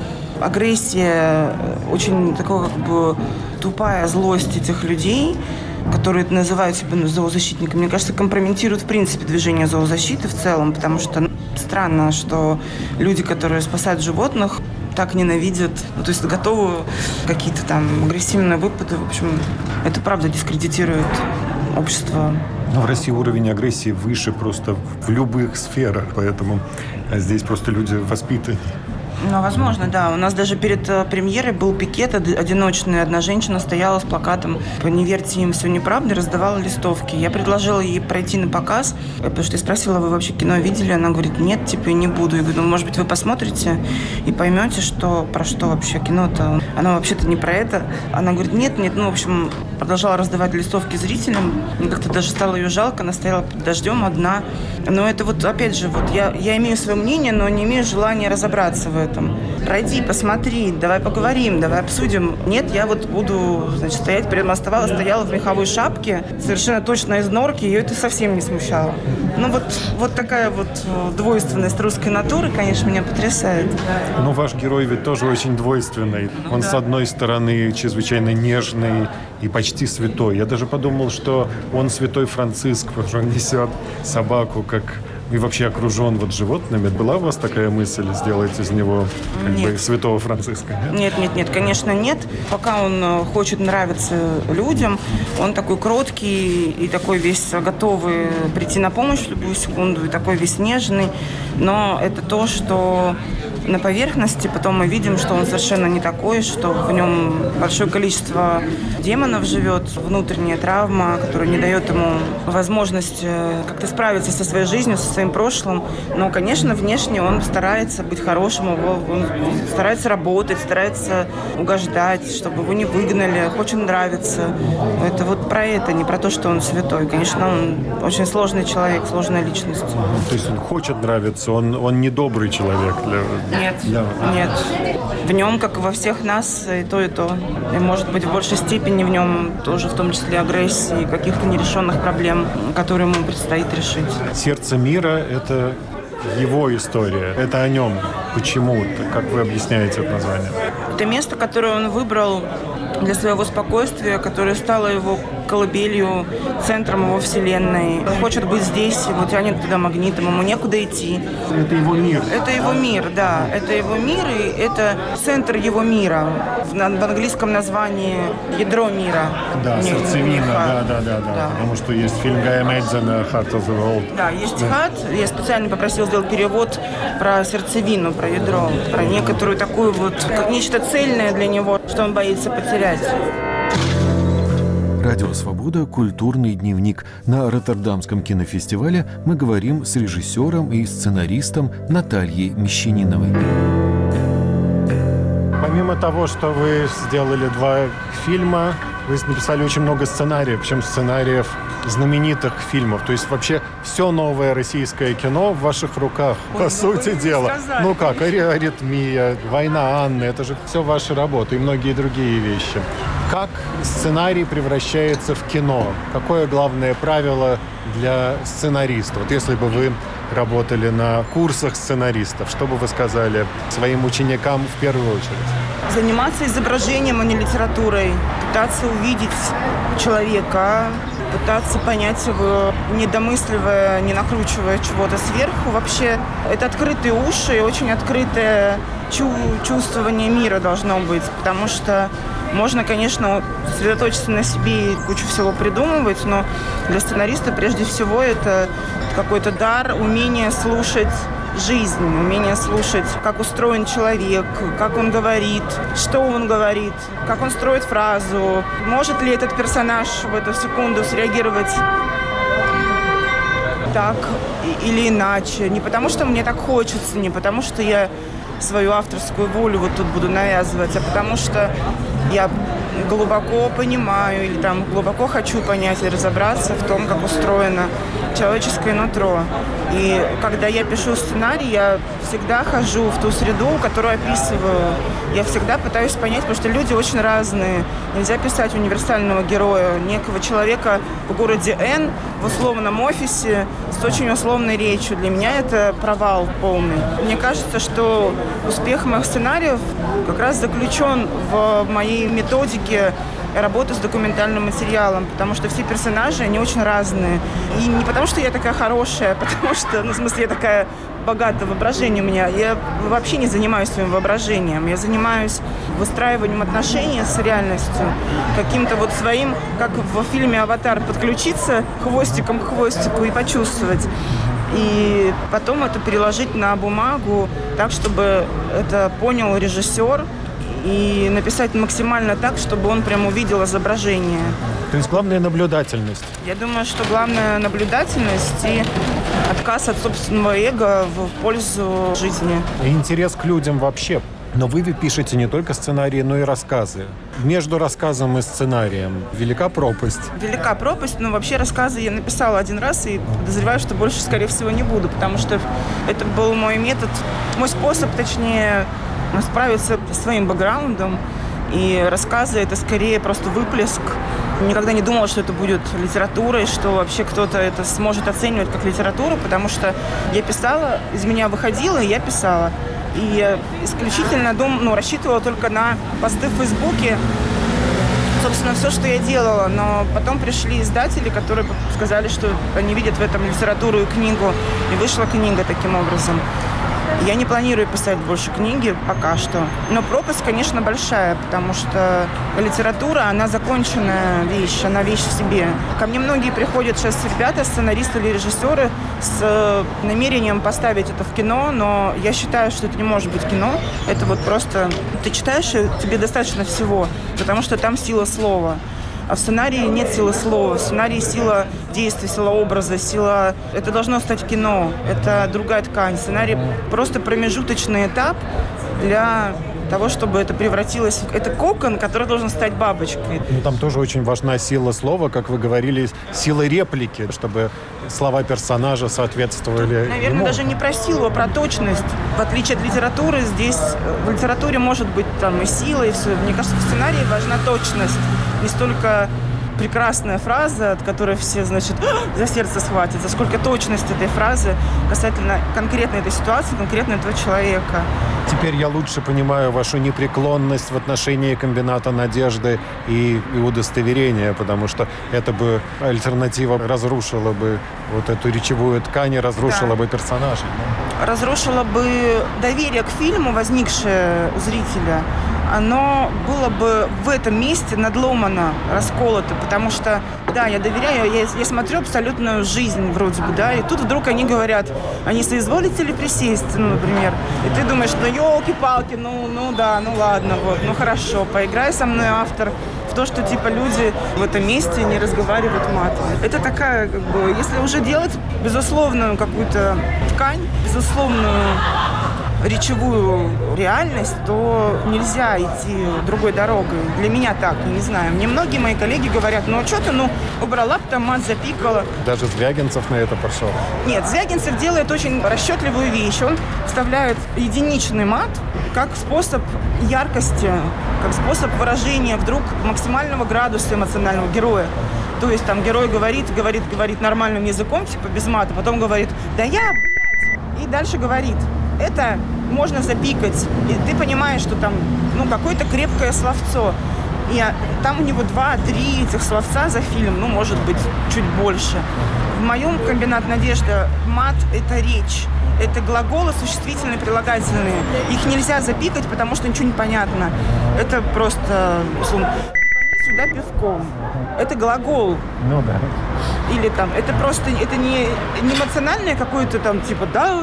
агрессия, очень такая как бы тупая злость этих людей, которые называют себя зоозащитниками, мне кажется, компрометируют в принципе движение зоозащиты в целом, потому что ну, странно, что люди, которые спасают животных, так ненавидят, ну, то есть готовы какие-то там агрессивные выпады. В общем, это правда дискредитирует общество. Но в России уровень агрессии выше просто в любых сферах, поэтому здесь просто люди воспитаны. Ну, возможно, да. У нас даже перед э, премьерой был пикет одиночный. Одна женщина стояла с плакатом «Не верьте им, все неправда», раздавала листовки. Я предложила ей пройти на показ, потому что я спросила, вы вообще кино видели? Она говорит, нет, типа, не буду. Я говорю, ну, может быть, вы посмотрите и поймете, что, про что вообще кино-то. Оно вообще-то не про это. Она говорит, нет, нет. Ну, в общем, продолжала раздавать листовки зрителям. Мне как-то даже стало ее жалко. Она стояла под дождем одна. Но это вот, опять же, вот я, я имею свое мнение, но не имею желания разобраться в этом. Пройди, посмотри, давай поговорим, давай обсудим. Нет, я вот буду, значит, стоять, при этом оставалась, стояла в меховой шапке, совершенно точно из норки, ее это совсем не смущало. Ну вот, вот такая вот двойственность русской натуры, конечно, меня потрясает. Но ваш герой ведь тоже очень двойственный. Он, да, с одной стороны, чрезвычайно нежный и почти святой. Я даже подумал, что он святой Франциск, потому что он несет собаку как... и вообще окружен вот животными. Была у вас такая мысль сделать из него как бы святого Франциска? Нет? нет, нет, нет, конечно, нет. Пока он хочет нравиться людям, он такой кроткий и такой весь готовый прийти на помощь в любую секунду, и такой весь нежный. Но это то, что на поверхности. Потом мы видим, что он совершенно не такой, что в нем большое количество демонов живет, внутренняя травма, которая не дает ему возможность как-то справиться со своей жизнью, со своим прошлым. Но, конечно, внешне он старается быть хорошим, он старается работать, старается угождать, чтобы его не выгнали, хочет нравиться. Это вот про это, не про то, что он святой. Конечно, он очень сложный человек, сложная личность. То есть он хочет нравиться, он, он не добрый человек для... Нет, да. нет. В нем, как и во всех нас, и то, и то. И, может быть, в большей степени в нем тоже, в том числе, агрессии, каких-то нерешенных проблем, которые ему предстоит решить. «Сердце мира» — это его история. Это о нем. Почему? Как вы объясняете это название? Это место, которое он выбрал для своего спокойствия, которое стало его колыбелью, центром его вселенной. Он хочет быть здесь, его тянет туда магнитом, ему некуда идти. Это его мир. Это его мир, да. Это его мир, и это центр его мира. В, в английском названии ядро мира. Да, Не, сердцевина, не да, да, да, да, да. Потому что есть фильм Гая Мэдзена «Heart of the World». Да, есть да. «Heart». Я специально попросил сделать перевод про сердцевину, про ядро, про некоторую такую вот, как нечто цельное для него, что он боится потерять. Радио «Свобода. Культурный дневник». На Роттердамском кинофестивале мы говорим с режиссером и сценаристом Натальей Мещаниновой. Помимо того, что вы сделали два фильма, вы написали очень много сценариев, причем сценариев знаменитых фильмов. То есть вообще все новое российское кино в ваших руках, Ой, по сути дела. сказать. Ну как, «Аритмия», «Война Анны», это же все ваши работы и многие другие вещи. Как сценарий превращается в кино? Какое главное правило для сценариста? Вот если бы вы работали на курсах сценаристов, что бы вы сказали своим ученикам в первую очередь? Заниматься изображением, а не литературой. Пытаться увидеть человека, пытаться понять его, не домысливая, не накручивая чего-то сверху. Вообще, это открытые уши и очень открытое чу- чувствование мира должно быть, потому что можно, конечно, сосредоточиться на себе и кучу всего придумывать, но для сценариста прежде всего это какой-то дар, умение слушать жизнь, умение слушать, как устроен человек, как он говорит, что он говорит, как он строит фразу, может ли этот персонаж в эту секунду среагировать так или иначе. Не потому, что мне так хочется, не потому, что я свою авторскую волю вот тут буду навязывать, а потому что я глубоко понимаю или там глубоко хочу понять и разобраться в том, как устроено человеческое нутро. И когда я пишу сценарий, я всегда хожу в ту среду, которую описываю. Я всегда пытаюсь понять, потому что люди очень разные. Нельзя писать универсального героя, некого человека в городе Н, в условном офисе, с очень условной речью. Для меня это провал полный. Мне кажется, что успех моих сценариев как раз заключен в моей методике работы с документальным материалом, потому что все персонажи, они очень разные. И не потому, что я такая хорошая, а потому что, ну, в смысле, я такая богатое воображение у меня. Я вообще не занимаюсь своим воображением. Я занимаюсь выстраиванием отношений с реальностью. Каким-то вот своим, как в фильме «Аватар», подключиться хвостиком к хвостику и почувствовать. И потом это переложить на бумагу так, чтобы это понял режиссер, и написать максимально так, чтобы он прям увидел изображение. То есть главная наблюдательность? Я думаю, что главная наблюдательность и отказ от собственного эго в пользу жизни. И интерес к людям вообще. Но вы пишете не только сценарии, но и рассказы. Между рассказом и сценарием велика пропасть. Велика пропасть, но вообще рассказы я написала один раз и подозреваю, что больше, скорее всего, не буду, потому что это был мой метод, мой способ, точнее, справиться со своим бэкграундом. И рассказы — это скорее просто выплеск. Никогда не думала, что это будет литературой, что вообще кто-то это сможет оценивать как литературу, потому что я писала, из меня выходила, и я писала. И я исключительно дум, ну, рассчитывала только на посты в Фейсбуке. Собственно, все, что я делала. Но потом пришли издатели, которые сказали, что они видят в этом литературу и книгу. И вышла книга таким образом. Я не планирую писать больше книги пока что. Но пропасть, конечно, большая, потому что литература, она законченная вещь, она вещь в себе. Ко мне многие приходят сейчас ребята, сценаристы или режиссеры с намерением поставить это в кино, но я считаю, что это не может быть кино. Это вот просто... Ты читаешь, и тебе достаточно всего, потому что там сила слова. А в сценарии нет силы слова. В сценарии сила действия, сила образа, сила... Это должно стать кино. Это другая ткань. Сценарий — просто промежуточный этап для того, чтобы это превратилось... Это кокон, который должен стать бабочкой. Ну, там тоже очень важна сила слова, как вы говорили, сила реплики, чтобы слова персонажа соответствовали Наверное, ему. даже не про силу, а про точность. В отличие от литературы, здесь в литературе может быть там и сила, и все. Мне кажется, в сценарии важна точность. Не столько прекрасная фраза, от которой все, значит, за сердце схватятся. Сколько точности этой фразы касательно конкретно этой ситуации, конкретно этого человека. Теперь я лучше понимаю вашу непреклонность в отношении комбината «Надежды» и, и удостоверения, потому что это бы альтернатива разрушила бы вот эту речевую ткань и разрушила да. бы персонажей. Разрушила бы доверие к фильму, возникшее у зрителя. Оно было бы в этом месте надломано, расколото, потому что, да, я доверяю, я, я смотрю абсолютную жизнь вроде бы, да, и тут вдруг они говорят, а не соизволите ли присесть, ну, например, и ты думаешь, ну, елки-палки, ну, ну, да, ну, ладно, вот, ну, хорошо, поиграй со мной, автор, в то, что, типа, люди в этом месте не разговаривают матом. Это такая, как бы, если уже делать безусловную какую-то ткань, безусловную речевую реальность, то нельзя идти другой дорогой. Для меня так, я не знаю. Мне многие мои коллеги говорят, ну, что ты, ну, убрала, там мат запикала. Даже Звягинцев на это пошел? Нет, Звягинцев делает очень расчетливую вещь. Он вставляет единичный мат как способ яркости, как способ выражения вдруг максимального градуса эмоционального героя. То есть там герой говорит, говорит, говорит нормальным языком, типа без мата, потом говорит, да я, блядь, и дальше говорит. Это можно запикать, и ты понимаешь, что там, ну, какое-то крепкое словцо. И там у него два-три этих словца за фильм, ну, может быть, чуть больше. В моем «Комбинат Надежды» мат — это речь. Это глаголы, существительные, прилагательные. Их нельзя запикать, потому что ничего не понятно. Это просто, условно, сюда пивком. Это глагол. Ну да. Или там, это просто, это не, не эмоциональное какое-то там, типа, да,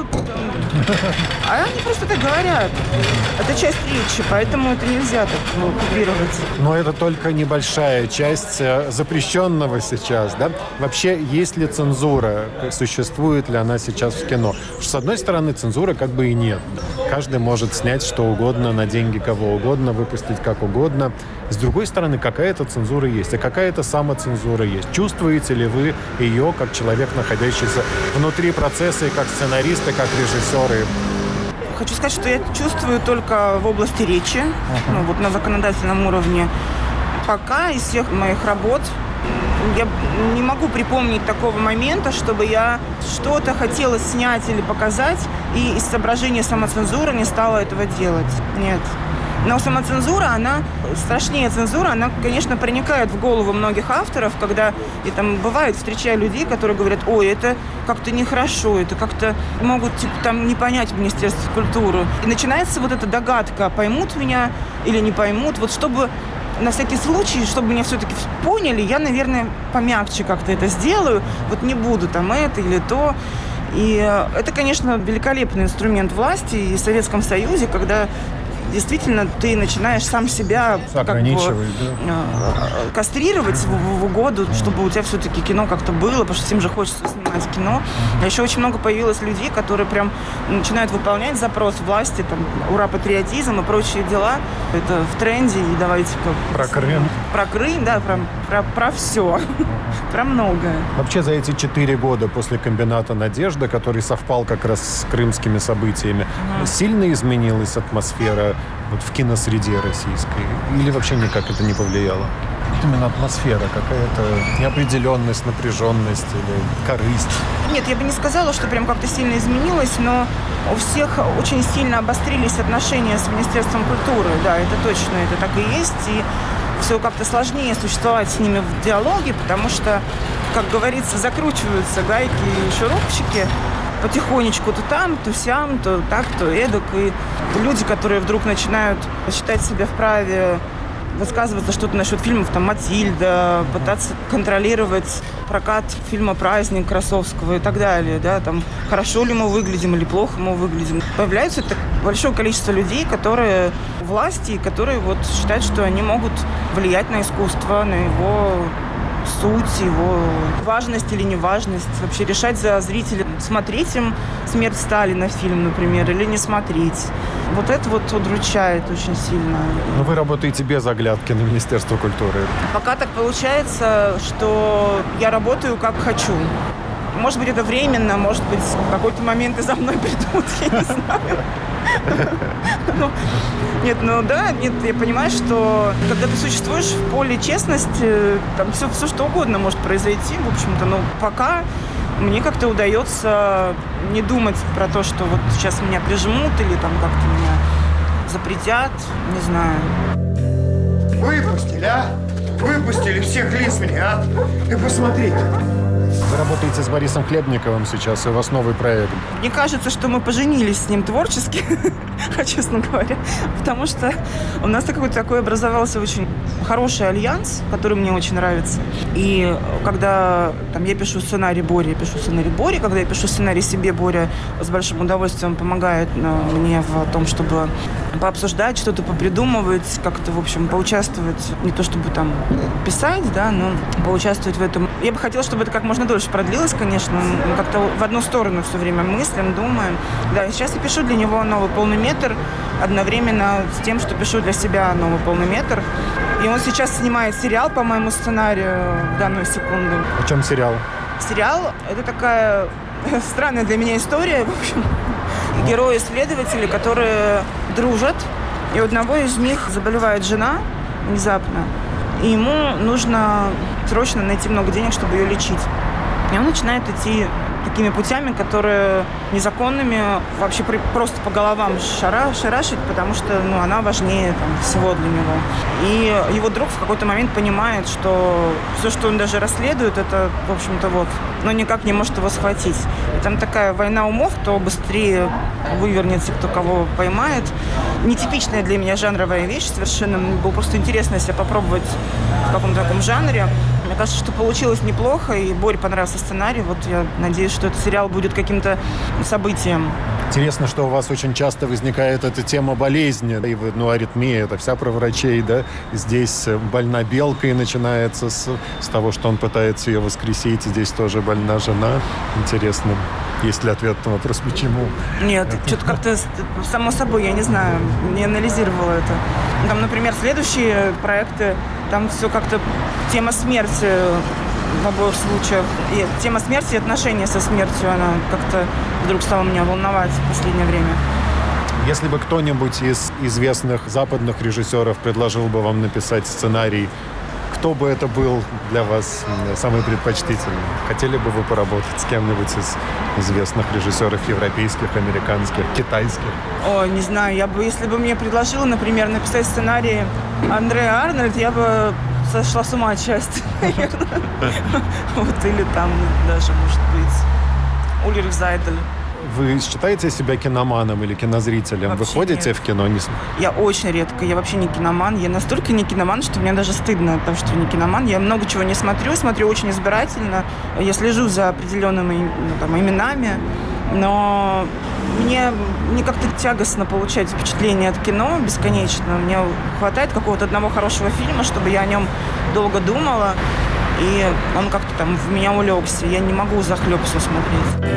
а они просто так говорят. Это часть речи, поэтому это нельзя так ну, купировать. Но это только небольшая часть запрещенного сейчас, да? Вообще, есть ли цензура? Существует ли она сейчас в кино? Потому что, с одной стороны, цензуры как бы и нет. Каждый может снять что угодно на деньги кого угодно, выпустить как угодно. С другой стороны, какая-то цензура есть, а какая-то самоцензура есть. Чувствуете ли вы ее как человек, находящийся внутри процесса, и как сценарист, и как режиссер? И... Хочу сказать, что я чувствую только в области речи, uh-huh. ну, вот на законодательном уровне. Пока из всех моих работ я не могу припомнить такого момента, чтобы я что-то хотела снять или показать, и из соображения самоцензуры не стала этого делать. Нет. Но самоцензура, она страшнее цензуры, она, конечно, проникает в голову многих авторов, когда, и там бывает, встречаю людей, которые говорят, ой, это как-то нехорошо, это как-то могут, типа, там не понять Министерство культуры. И начинается вот эта догадка, поймут меня или не поймут. Вот чтобы на всякий случай, чтобы меня все-таки поняли, я, наверное, помягче как-то это сделаю, вот не буду там это или то. И это, конечно, великолепный инструмент власти и в Советском Союзе, когда действительно ты начинаешь сам себя как бы, да. кастрировать в, в угоду, чтобы у тебя все-таки кино как-то было, потому что всем же хочется снимать кино. А еще очень много появилось людей, которые прям начинают выполнять запрос власти, там, ура, патриотизм и прочие дела. Это в тренде, и давайте-ка... Про Крым. Про Крым, да, про, про, про все. Про многое. Вообще за эти четыре года после «Комбината Надежды», который совпал как раз с крымскими событиями, mm. сильно изменилась атмосфера вот в киносреде российской? Или вообще никак это не повлияло? Именно атмосфера, какая-то неопределенность, напряженность или корысть? Нет, я бы не сказала, что прям как-то сильно изменилось, но у всех очень сильно обострились отношения с Министерством культуры. Да, это точно, это так и есть. И все как-то сложнее существовать с ними в диалоге, потому что, как говорится, закручиваются гайки и шурупчики потихонечку то там, то сям, то так, то эдак. И люди, которые вдруг начинают считать себя вправе высказываться что-то насчет фильмов, там, «Матильда», пытаться контролировать прокат фильма «Праздник» Красовского и так далее, да, там, хорошо ли мы выглядим или плохо мы выглядим. Появляется так большое количество людей, которые у власти, которые вот считают, что они могут влиять на искусство, на его суть, его важность или неважность, вообще решать за зрителя, смотреть им «Смерть Сталина» фильм, например, или не смотреть. Вот это вот удручает очень сильно. Но вы работаете без оглядки на Министерство культуры. Пока так получается, что я работаю как хочу. Может быть, это временно, может быть, в какой-то момент и за мной придут, я не знаю. Ну, нет, ну да, нет, я понимаю, что когда ты существуешь в поле честности, там все, все что угодно может произойти, в общем-то, но пока мне как-то удается не думать про то, что вот сейчас меня прижмут или там как-то меня запретят, не знаю. Выпустили, а? Выпустили всех лис мне, а? Ты посмотрите. Вы работаете с Борисом Хлебниковым сейчас, и у вас новый проект. Мне кажется, что мы поженились с ним творчески, честно говоря, потому что у нас какой-то такой образовался очень хороший альянс, который мне очень нравится. И когда там, я пишу сценарий Боре, я пишу сценарий Боре, когда я пишу сценарий себе, Боря с большим удовольствием помогает мне в том, чтобы пообсуждать, что-то попридумывать, как-то, в общем, поучаствовать, не то чтобы там писать, да, но поучаствовать в этом. Я бы хотела, чтобы это как можно дольше продлилось, конечно. Мы как-то в одну сторону все время мыслим, думаем. Да, сейчас я пишу для него новый полный метр, одновременно с тем, что пишу для себя новый полный метр. И он сейчас снимает сериал по моему сценарию в данную секунду. О чем сериал? Сериал – это такая странная для меня история, в общем. Герои-следователи, которые дружат, и у одного из них заболевает жена внезапно, и ему нужно срочно найти много денег, чтобы ее лечить. И он начинает идти такими путями, которые незаконными, вообще при, просто по головам шара, шарашить, потому что ну, она важнее там, всего для него. И его друг в какой-то момент понимает, что все, что он даже расследует, это, в общем-то, вот, но никак не может его схватить. И там такая война умов, кто быстрее вывернется, кто кого поймает. Нетипичная для меня жанровая вещь совершенно. Мне было просто интересно себя попробовать в каком-то таком жанре. Мне кажется, что получилось неплохо, и Боре понравился сценарий. Вот я надеюсь, что этот сериал будет каким-то событием. Интересно, что у вас очень часто возникает эта тема болезни. И вы, ну, аритмия, это вся про врачей, да? Здесь больна белка, и начинается с, с того, что он пытается ее воскресить. Здесь тоже больна жена. Интересно, есть ли ответ на вопрос, почему? Нет, что-то как-то само собой, я не знаю, не анализировала это. Там, например, следующие проекты, там все как-то тема смерти в обоих случаях. И тема смерти и отношения со смертью, она как-то вдруг стала меня волновать в последнее время. Если бы кто-нибудь из известных западных режиссеров предложил бы вам написать сценарий, кто бы это был для вас самый предпочтительный? Хотели бы вы поработать с кем-нибудь из известных режиссеров европейских, американских, китайских? О, не знаю, я бы, если бы мне предложила, например, написать сценарий Андреа Арнольд, я бы сошла с ума отчасти, наверное. Вот, или там даже, может быть, Ульрих Зайдель. Вы считаете себя киноманом или кинозрителем? Вообще Вы ходите нет. в кино? Не... Я очень редко. Я вообще не киноман. Я настолько не киноман, что мне даже стыдно, потому что я не киноман. Я много чего не смотрю. Смотрю очень избирательно. Я слежу за определенными ну, там, именами. Но мне, мне как-то тягостно получать впечатление от кино бесконечно. Мне хватает какого-то одного хорошего фильма, чтобы я о нем долго думала. И он как-то там в меня улегся. Я не могу захлеб все смотреть.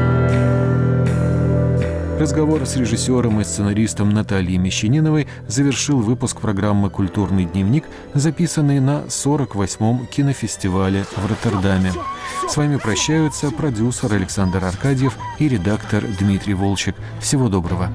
Разговор с режиссером и сценаристом Натальей Мещаниновой завершил выпуск программы «Культурный дневник», записанный на сорок восьмом кинофестивале в Роттердаме. С вами прощаются продюсер Александр Аркадьев и редактор Дмитрий Волчек. Всего доброго.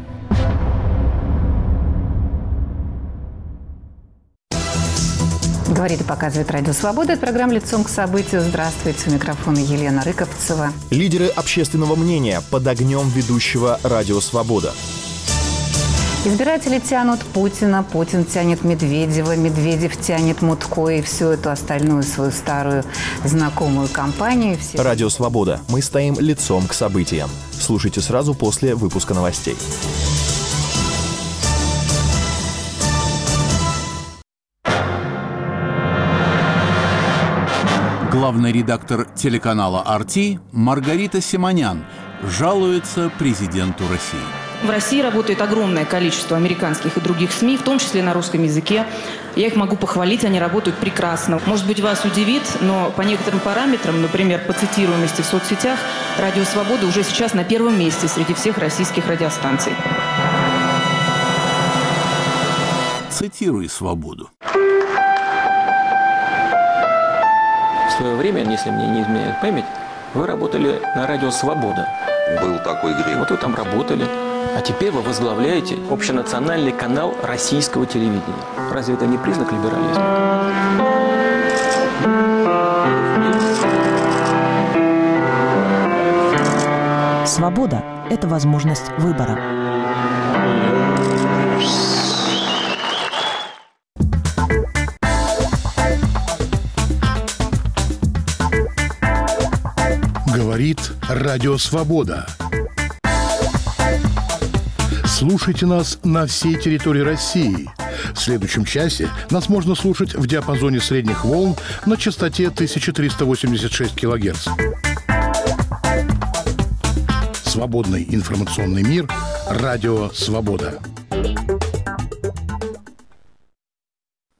Говорит и показывает Радио Свобода. Это программа «Лицом к событию». Здравствуйте. У микрофона Елена Рыковцева. Лидеры общественного мнения под огнем ведущего Радио Свобода. Избиратели тянут Путина, Путин тянет Медведева, Медведев тянет Мутко и всю эту остальную свою старую знакомую компанию. Все... Радио Свобода. Мы стоим лицом к событиям. Слушайте сразу после выпуска новостей. Главный редактор телеканала ар ти Маргарита Симонян жалуется президенту России. В России работает огромное количество американских и других СМИ, в том числе на русском языке. Я их могу похвалить, они работают прекрасно. Может быть, вас удивит, но по некоторым параметрам, например, по цитируемости в соцсетях, Радио Свобода уже сейчас на первом месте среди всех российских радиостанций. Цитируй свободу. В свое время, если мне не изменяет память, Вы работали на радио «Свобода». Был такой грех. Вот вы там работали. А теперь вы возглавляете общенациональный канал российского телевидения. Разве это не признак либерализма? Свобода – это возможность выбора. Говорит Радио Свобода. Слушайте нас на всей территории России. В следующем часе нас можно слушать в диапазоне средних волн на частоте тысяча триста восемьдесят шесть килогерц. Свободный информационный мир. Радио Свобода.